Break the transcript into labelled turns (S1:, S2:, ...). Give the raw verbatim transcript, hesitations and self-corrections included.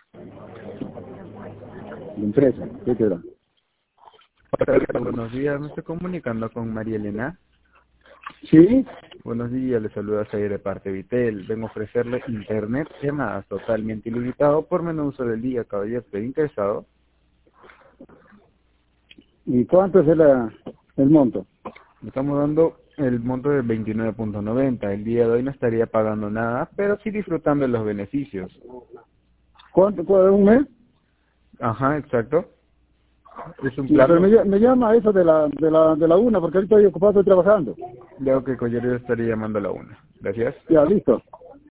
S1: La empresa, ¿qué te da?
S2: Hola, buenos días, me estoy comunicando con María Elena.
S1: Sí,
S2: Buenos días, le saluda Zaire de parte Vitel. Vengo a ofrecerle internet, llamadas totalmente ilimitado por menú uso del día, caballero. ¿Estoy interesado?
S1: ¿y cuánto es el, el monto?
S2: Le estamos dando el monto de veintinueve punto noventa. El día de hoy no estaría pagando nada, pero sí disfrutando de los beneficios.
S1: ¿Cuánto? ¿Cuál, un mes?
S2: Ajá, exacto. Es un
S1: Sí, pero
S2: plan.
S1: me, ll- me llama eso de la, de la, de la una, porque ahorita estoy ocupado, estoy trabajando.
S2: Veo que el caballero estaría llamando a la una. Gracias.
S1: Ya, listo.